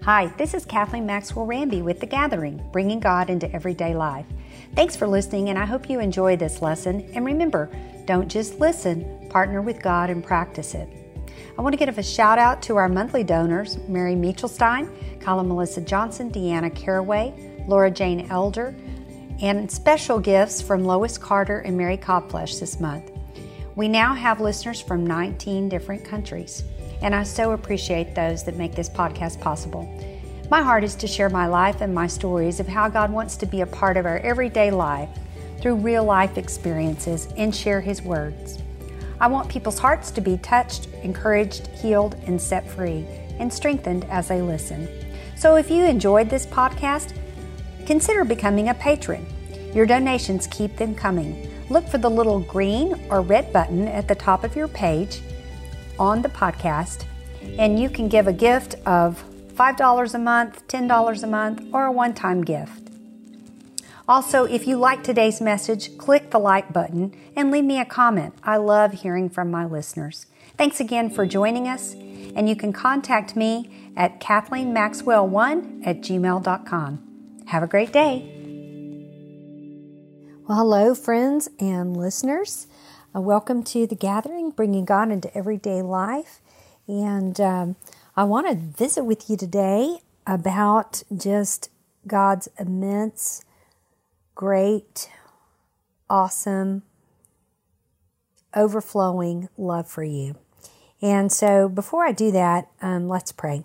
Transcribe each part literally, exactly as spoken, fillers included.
Hi, this is Kathleen Maxwell Ramby with The Gathering, bringing God into everyday life. Thanks for listening, and I hope you enjoy this lesson. And remember, don't just listen, partner with God and practice it. I want to give a shout out to our monthly donors, Mary Michelstein, Kyla Melissa Johnson, Deanna Caraway, Laura Jane Elder, and special gifts from Lois Carter and Mary Codflesh this month. We now have listeners from nineteen different countries, and I so appreciate those that make this podcast possible. My heart is to share my life and my stories of how God wants to be a part of our everyday life through real life experiences and share His words. I want people's hearts to be touched, encouraged, healed, and set free, and strengthened as they listen. So if you enjoyed this podcast, consider becoming a patron. Your donations keep them coming. Look for the little green or red button at the top of your page on the podcast, and you can give a gift of five dollars a month, ten dollars a month, or a one-time gift. Also, if you like today's message, click the like button and leave me a comment. I love hearing from my listeners. Thanks again for joining us, and you can contact me at kathleen maxwell one at gmail dot com. Have a great day. Well, hello, friends and listeners. Uh, welcome to The Gathering, bringing God into everyday life. And um, I want to visit with you today about just God's immense, great, awesome, overflowing love for you. And so before I do that, um, let's pray.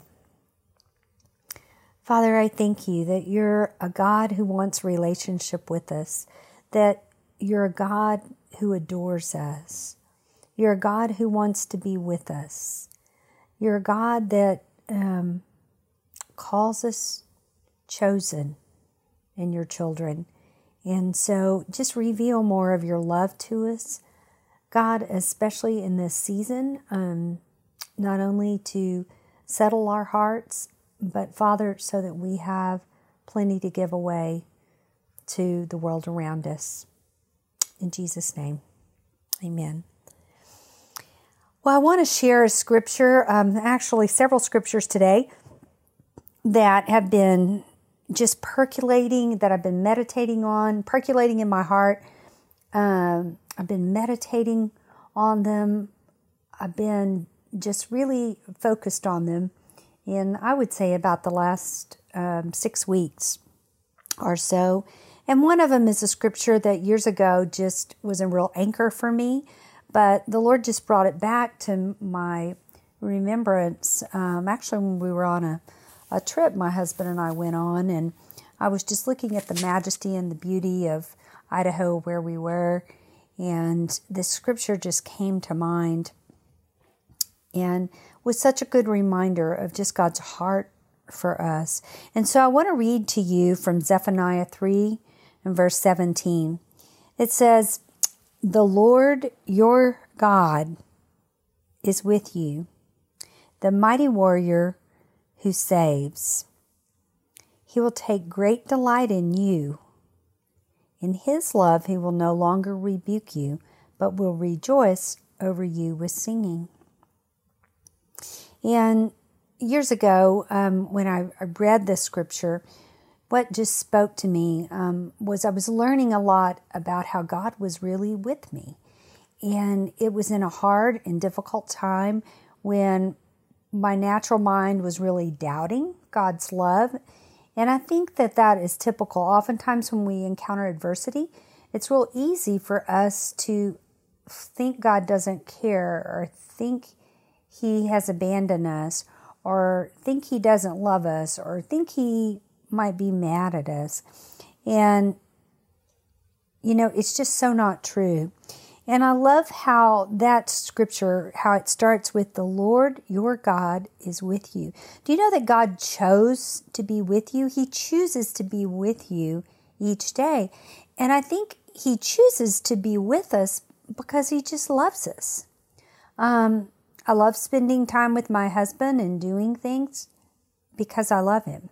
Father, I thank you that you're a God who wants relationship with us, that you're a God who adores us. You're a God who wants to be with us. You're a God that um, calls us chosen and your children. And so just reveal more of your love to us, God, especially in this season, um, not only to settle our hearts, but Father, so that we have plenty to give away to the world around us. In Jesus' name, amen. Well, I want to share a scripture, um, actually several scriptures today that have been just percolating, that I've been meditating on, percolating in my heart. Um, I've been meditating on them. I've been just really focused on them in, I would say, about the last um, six weeks or so. And one of them is a scripture that years ago just was a real anchor for me, but the Lord just brought it back to my remembrance. Um, actually, when we were on a, a trip, my husband and I went on, and I was just looking at the majesty and the beauty of Idaho where we were, and this scripture just came to mind and was such a good reminder of just God's heart for us. And so I want to read to you from Zephaniah three and verse seventeen. It says, "The Lord your God is with you, the mighty warrior who saves. He will take great delight in you. In His love he will no longer rebuke you, but will rejoice over you with singing." And years ago, um, when I, I read this scripture, what just spoke to me um, was I was learning a lot about how God was really with me. And it was in a hard and difficult time when my natural mind was really doubting God's love. And I think that that is typical. Oftentimes when we encounter adversity, it's real easy for us to think God doesn't care, or think He has abandoned us, or think He doesn't love us, or think He might be mad at us. And, you know, it's just so not true. And I love how that scripture, how it starts with, "The Lord your God is with you." Do you know that God chose to be with you? He chooses to be with you each day. And I think He chooses to be with us because He just loves us. Um, I love spending time with my husband and doing things because I love him.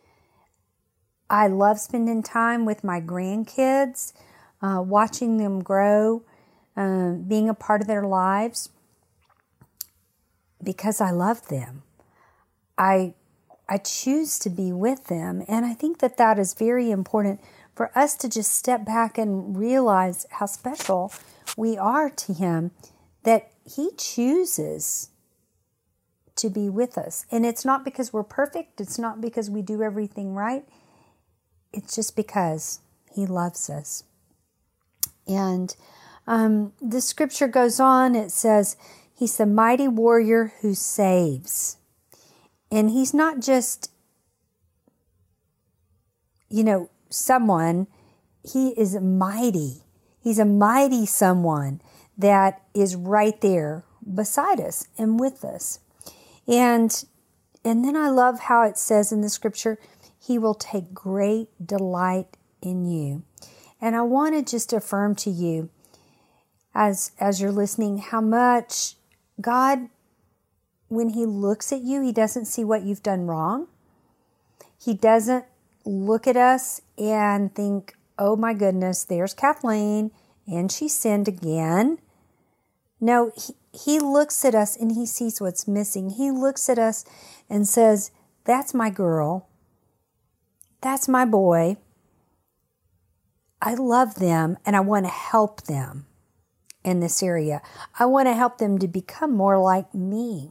I love spending time with my grandkids, uh, watching them grow, uh, being a part of their lives because I love them. I I choose to be with them. And I think that that is very important for us to just step back and realize how special we are to Him, that He chooses to be with us. And it's not because we're perfect. It's not because we do everything right. It's just because He loves us. And um, the scripture goes on. It says, He's the mighty warrior who saves. And He's not just, you know, someone. He is mighty. He's a mighty someone that is right there beside us and with us. And and then I love how it says in the scripture, He will take great delight in you. And I want to just affirm to you, as as you're listening, how much God, when He looks at you, He doesn't see what you've done wrong. He doesn't look at us and think, oh my goodness, there's Kathleen, and she sinned again. No, he, he looks at us and He sees what's missing. He looks at us and says, that's my girl. That's my boy. I love them and I want to help them in this area. I want to help them to become more like me.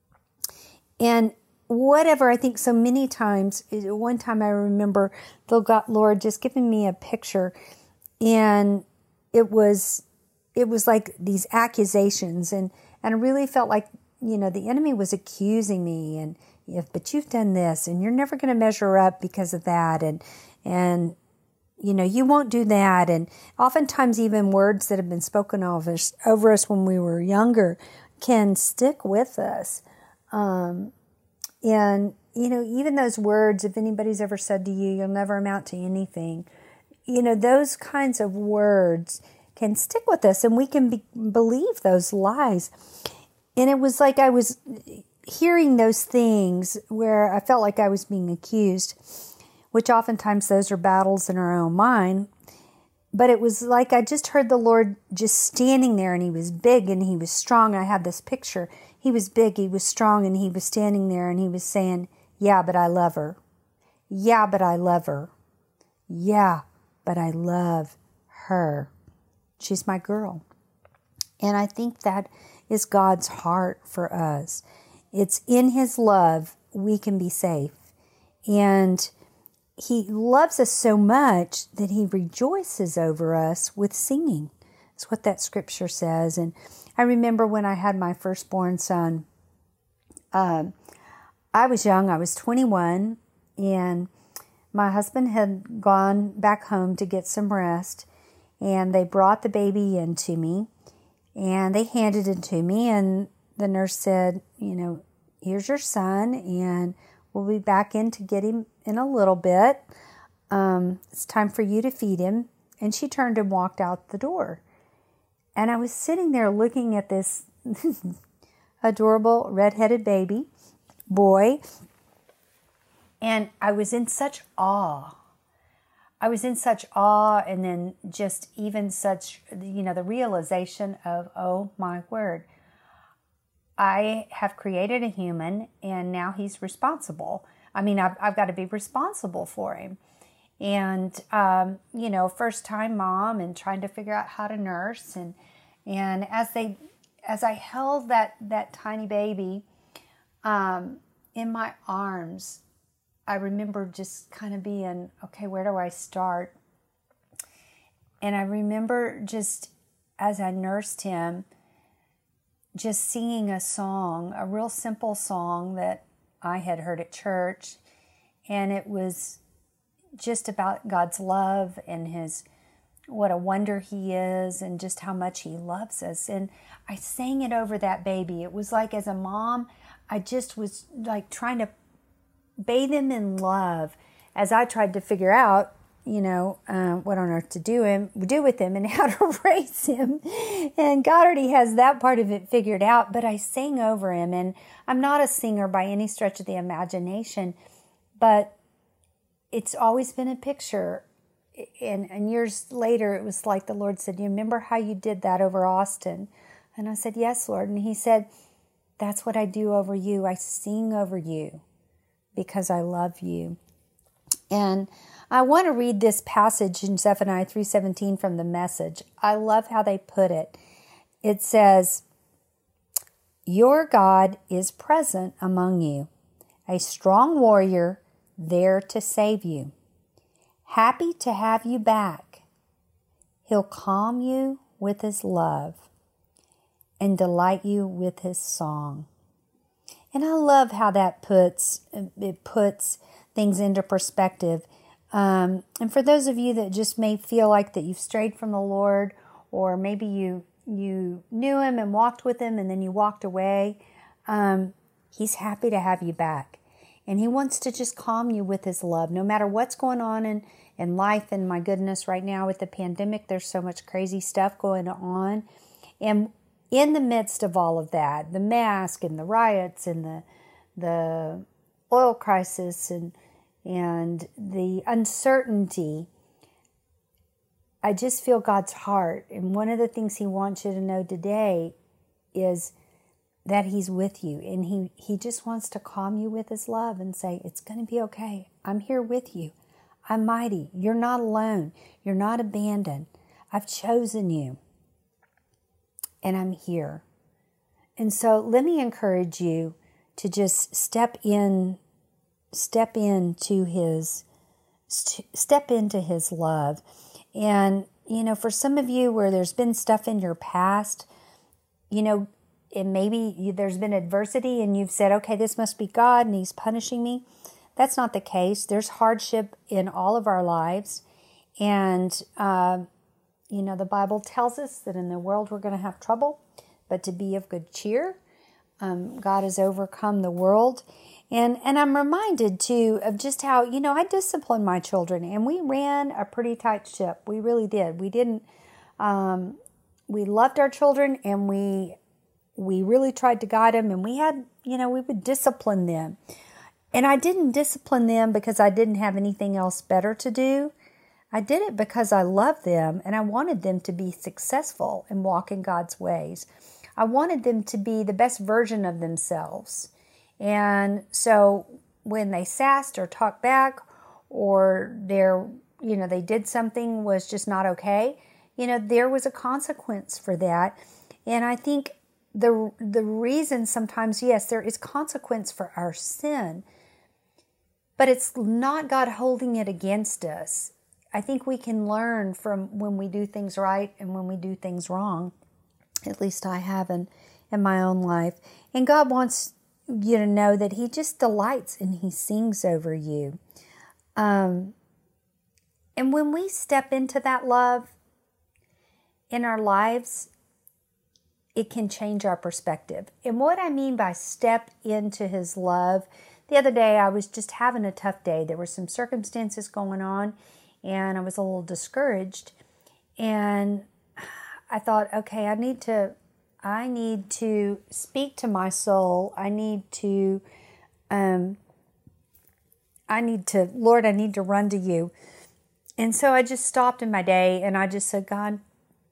And whatever, I think so many times, one time I remember the Lord just giving me a picture, and it was it was like these accusations, and, and I really felt like, you know, the enemy was accusing me, and if, but you've done this, and you're never going to measure up because of that, and and you know, you won't do that, and oftentimes even words that have been spoken of us, over us when we were younger can stick with us. Um, and, you know, even those words, if anybody's ever said to you, you'll never amount to anything, you know, those kinds of words can stick with us, and we can be, believe those lies. And it was like I was hearing those things where I felt like I was being accused, which oftentimes those are battles in our own mind. But it was like I just heard the Lord just standing there, and He was big and He was strong. I had this picture. He was big, He was strong, and He was standing there, and He was saying, yeah, but I love her. Yeah, but I love her. Yeah, but I love her. She's my girl. And I think that is God's heart for us. It's in His love we can be safe. And He loves us so much that He rejoices over us with singing. That's what that scripture says. And I remember when I had my firstborn son, um, I was young. I was twenty-one, and my husband had gone back home to get some rest, and they brought the baby in to me, and they handed it to me, and the nurse said, you know, here's your son, and we'll be back in to get him in a little bit. Um, it's time for you to feed him. And she turned and walked out the door. And I was sitting there looking at this adorable redheaded baby boy. And I was in such awe. I was in such awe, and then just even such, you know, the realization of, oh my word, I have created a human, and now he's responsible. I mean, I've, I've got to be responsible for him. And, um, you know, first time mom and trying to figure out how to nurse. And, and as they, as I held that, that tiny baby, um, in my arms, I remember just kind of being, okay, where do I start? And I remember just as I nursed him, just singing a song, a real simple song that I had heard at church. And it was just about God's love and His, what a wonder He is, and just how much He loves us. And I sang it over that baby. It was like, as a mom, I just was like trying to bathe him in love as I tried to figure out, you know, uh, what on earth to do him, do with him and how to raise him. And God already has that part of it figured out, but I sang over him. And I'm not a singer by any stretch of the imagination, but it's always been a picture. And, and years later, it was like the Lord said, you remember how you did that over Austin? And I said, yes, Lord. And He said, that's what I do over you. I sing over you because I love you. And I want to read this passage in Zephaniah three seventeen from the Message. I love how they put it. It says, your God is present among you, a strong warrior there to save you. Happy to have you back. He'll calm you with his love and delight you with his song. And I love how that puts it puts things into perspective. Um, and for those of you that just may feel like that you've strayed from the Lord, or maybe you you knew him and walked with him and then you walked away, um, he's happy to have you back. And he wants to just calm you with his love, no matter what's going on in, in life. And my goodness, right now with the pandemic, there's so much crazy stuff going on. And in the midst of all of that, the mask and the riots and the the oil crisis and and the uncertainty, I just feel God's heart. And one of the things he wants you to know today is that he's with you. And he, he just wants to calm you with his love and say, it's going to be okay. I'm here with you. I'm mighty. You're not alone. You're not abandoned. I've chosen you. And I'm here. And so let me encourage you to just step in, step into his, step into his love. And, you know, for some of you where there's been stuff in your past, you know, and maybe you, there's been adversity and you've said, okay, this must be God and he's punishing me. That's not the case. There's hardship in all of our lives. And, uh, you know, the Bible tells us that in the world we're going to have trouble, but to be of good cheer. Um, God has overcome the world. And and I'm reminded, too, of just how, you know, I disciplined my children. And we ran a pretty tight ship. We really did. We didn't, um, we loved our children and we we really tried to guide them. And we had, you know, we would discipline them. And I didn't discipline them because I didn't have anything else better to do. I did it because I loved them and I wanted them to be successful and walk in God's ways. I wanted them to be the best version of themselves. And so when they sassed or talked back or they're, you know, they did something was just not okay, you know, there was a consequence for that. And I think the the reason sometimes, yes, there is consequence for our sin, but it's not God holding it against us. I think we can learn from when we do things right and when we do things wrong. At least I have in, in my own life. And God wants you to know that he just delights and he sings over you. Um, and when we step into that love in our lives, it can change our perspective. And what I mean by step into his love, the other day I was just having a tough day. There were some circumstances going on and I was a little discouraged. And I thought, okay, I need to I need to speak to my soul. I need to, um, I need to, Lord, I need to run to you. And so I just stopped in my day and I just said, God,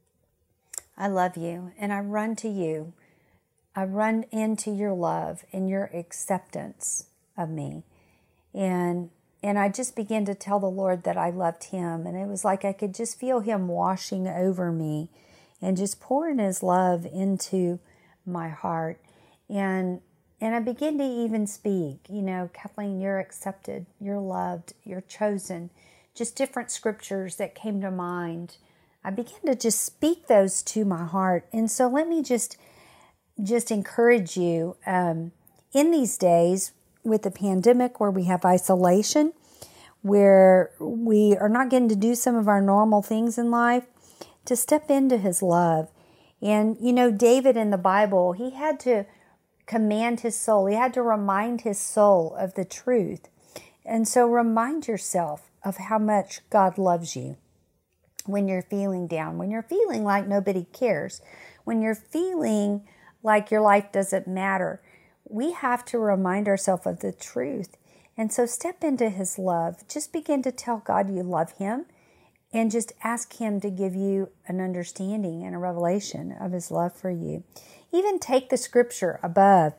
I love you. And I run to you. I run into your love and your acceptance of me. And, and I just began to tell the Lord that I loved him. And it was like I could just feel him washing over me and just pouring his love into my heart. And and I began to even speak, you know, Kathleen, you're accepted, you're loved, you're chosen. Just different scriptures that came to mind. I began to just speak those to my heart. And so let me just, just encourage you um, in these days with the pandemic where we have isolation, where we are not getting to do some of our normal things in life, to step into his love. And, you know, David in the Bible, he had to command his soul. He had to remind his soul of the truth. And so remind yourself of how much God loves you when you're feeling down, when you're feeling like nobody cares, when you're feeling like your life doesn't matter. We have to remind ourselves of the truth. And so step into his love. Just begin to tell God you love him. And just ask him to give you an understanding and a revelation of his love for you. Even take the scripture above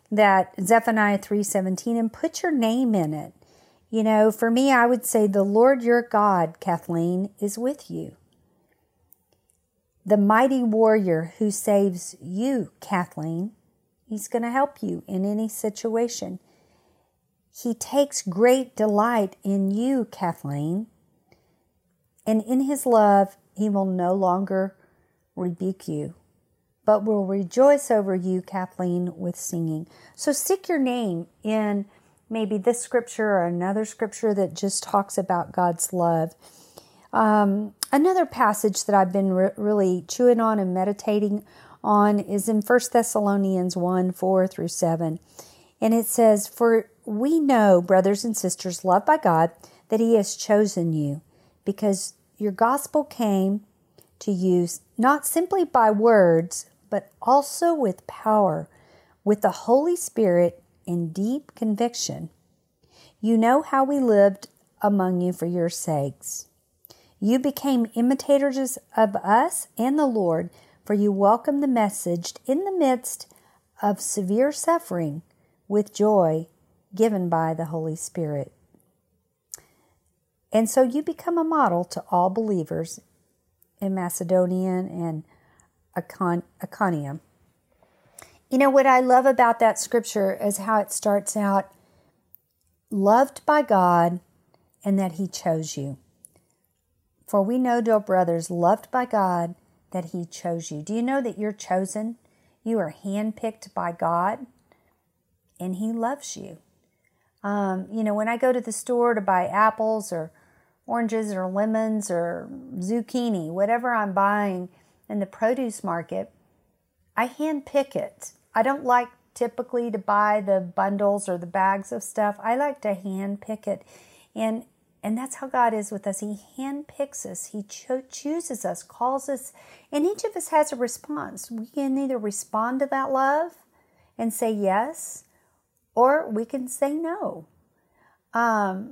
that Zephaniah three seventeen and put your name in it. You know, for me, I would say the Lord your God, Kathleen, is with you. The mighty warrior who saves you, Kathleen, he's going to help you in any situation. He takes great delight in you, Kathleen. And in his love, he will no longer rebuke you, but will rejoice over you, Kathleen, with singing. So stick your name in maybe this scripture or another scripture that just talks about God's love. Um, another passage that I've been re- really chewing on and meditating on is in First Thessalonians one, four through seven. And it says, "For we know, brothers and sisters, loved by God, that he has chosen you, because your gospel came to you not simply by words, but also with power, with the Holy Spirit in deep conviction. You know how we lived among you for your sakes. You became imitators of us and the Lord, for you welcomed the message in the midst of severe suffering with joy given by the Holy Spirit. And so you become a model to all believers in Macedonia and Icon- Iconium." You know, what I love about that scripture is how it starts out, loved by God, and that he chose you. For we know, dear brothers, loved by God, that he chose you. Do you know that you're chosen? You are handpicked by God, and he loves you. Um, you know, when I go to the store to buy apples or oranges or lemons or zucchini, whatever I'm buying in the produce market, I handpick it. I don't like typically to buy the bundles or the bags of stuff. I like to handpick it. And and that's how God is with us. He handpicks us. He cho- chooses us, calls us, and each of us has a response. We can either respond to that love and say yes, or we can say no. Um,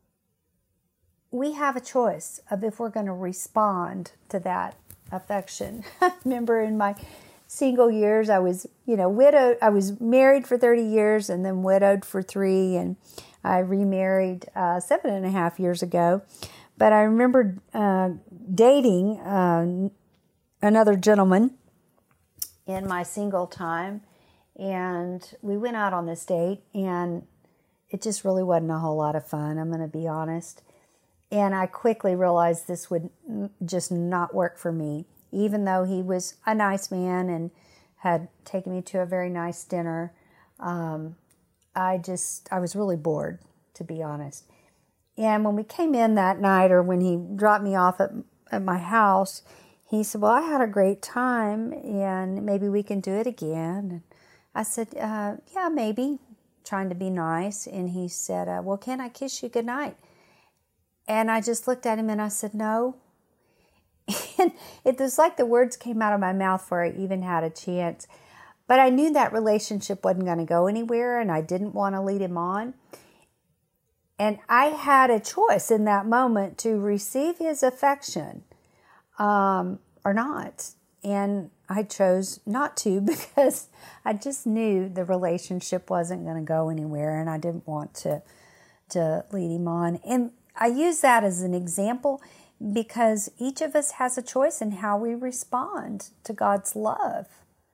we have a choice of if we're going to respond to that affection. I remember in my single years, I was, you know, widowed. I was married for thirty years and then widowed for three, and I remarried uh, seven and a half years ago. But I remember uh, dating uh, another gentleman in my single time, and we went out on this date, and it just really wasn't a whole lot of fun, I'm going to be honest. And I quickly realized this would just not work for me, even though he was a nice man and had taken me to a very nice dinner. Um, I just, I was really bored, to be honest. And when we came in that night, or when he dropped me off at, at my house, he said, "Well, I had a great time, and maybe we can do it again." And I said, uh, "Yeah, maybe," trying to be nice. And he said, uh, "Well, can I kiss you goodnight?" And I just looked at him and I said, "No." And it was like the words came out of my mouth before I even had a chance. But I knew that relationship wasn't going to go anywhere, and I didn't want to lead him on. And I had a choice in that moment to receive his affection um, or not. And I chose not to, because I just knew the relationship wasn't going to go anywhere, and I didn't want to, to lead him on. And I use that as an example because each of us has a choice in how we respond to God's love.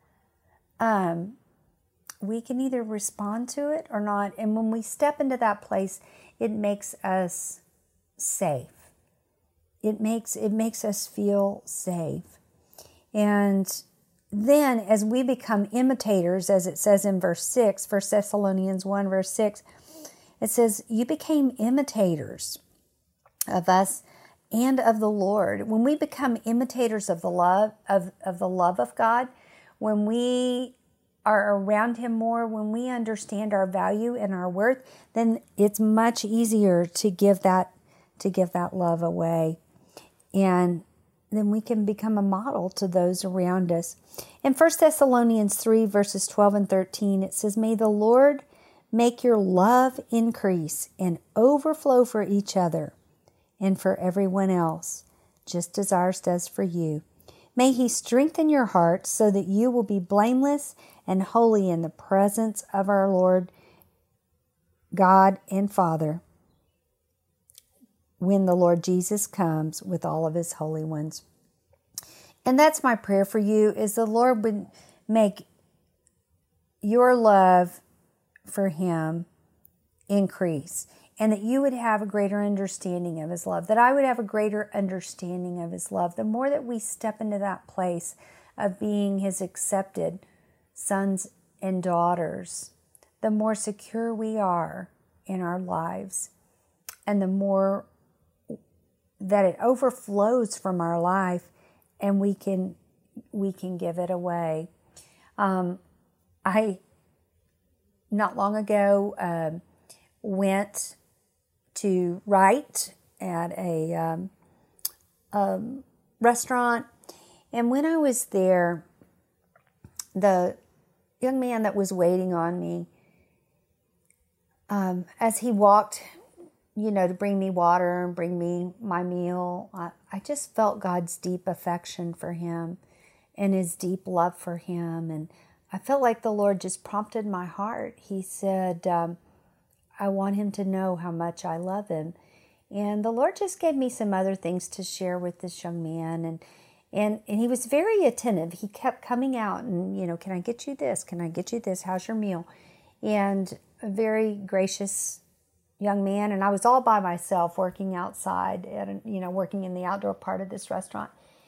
Um, we can either respond to it or not. And when we step into that place, it makes us safe. It makes, it makes us feel safe. And then as we become imitators, as it says in verse six, First Thessalonians one, verse six, it says, "You became imitators of us and of the Lord." When we become imitators of the love of, of the love of God, when we are around him more, when we understand our value and our worth, then it's much easier to give that to give that love away. And then we can become a model to those around us. In First Thessalonians three, verses twelve and thirteen, it says, "May the Lord make your love increase and overflow for each other and for everyone else, just as ours does for you. May he strengthen your hearts so that you will be blameless and holy in the presence of our Lord God and Father when the Lord Jesus comes with all of his holy ones. And that's my prayer for you, is the Lord would make your love for him increase, and that you would have a greater understanding of his love, that I would have a greater understanding of his love. The more that we step into that place of being his accepted sons and daughters, the more secure we are in our lives, and the more that it overflows from our life, and we can we can give it away. Um, I not long ago um, went to write at a um, um, restaurant, and when I was there, the young man that was waiting on me, um, as he walked, you know, to bring me water and bring me my meal, I, I just felt God's deep affection for him and his deep love for him. And I felt like the Lord just prompted my heart. He said, um, I want him to know how much I love him. And the Lord just gave me some other things to share with this young man. And and and he was very attentive. He kept coming out and, you know, can I get you this? Can I get you this? How's your meal? And a very gracious young man. And I was all by myself working outside, and, you know, working in the outdoor part of this restaurant.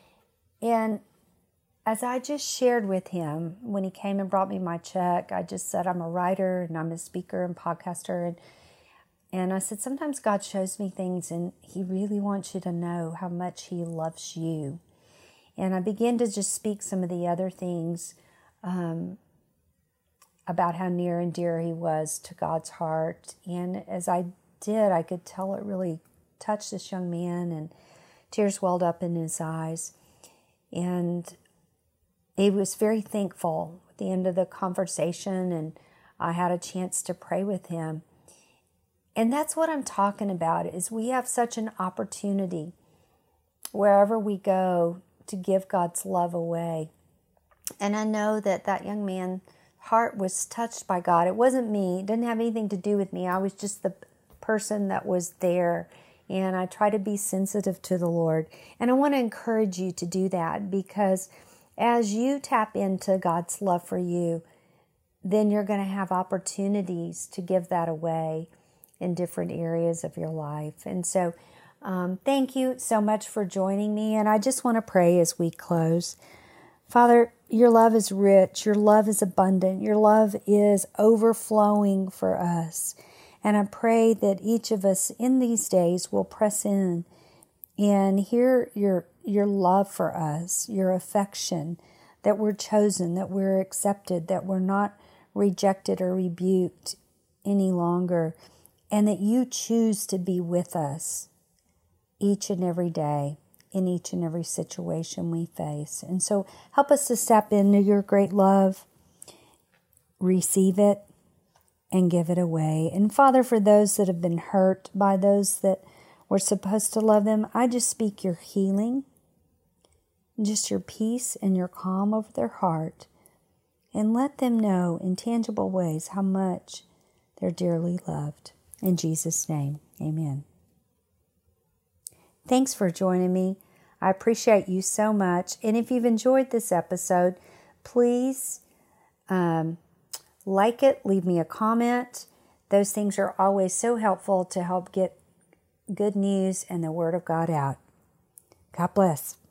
And as I just shared with him, when he came and brought me my check, I just said, I'm a writer and I'm a speaker and podcaster. And, and I said, sometimes God shows me things and he really wants you to know how much he loves you. And I began to just speak some of the other things um, about how near and dear he was to God's heart. And as I did, I could tell it really touched this young man, and tears welled up in his eyes. And he was very thankful at the end of the conversation, and I had a chance to pray with him. And that's what I'm talking about, is we have such an opportunity wherever we go to give God's love away. And I know that that young man's heart was touched by God. It wasn't me. It didn't have anything to do with me. I was just the person that was there. And I try to be sensitive to the Lord. And I want to encourage you to do that, because as you tap into God's love for you, then you're going to have opportunities to give that away in different areas of your life. And so um, thank you so much for joining me. And I just want to pray as we close. Father, your love is rich. Your love is abundant. Your love is overflowing for us. And I pray that each of us in these days will press in and hear your your love for us, your affection, that we're chosen, that we're accepted, that we're not rejected or rebuked any longer, and that you choose to be with us each and every day in each and every situation we face. And so help us to step into your great love, receive it, and give it away. And Father, for those that have been hurt by those that were supposed to love them, I just speak your healing, just your peace and your calm over their heart, and let them know in tangible ways how much they're dearly loved. In Jesus' name, amen. Thanks for joining me. I appreciate you so much. And if you've enjoyed this episode, please um, like it, leave me a comment. Those things are always so helpful to help get good news and the Word of God out. God bless.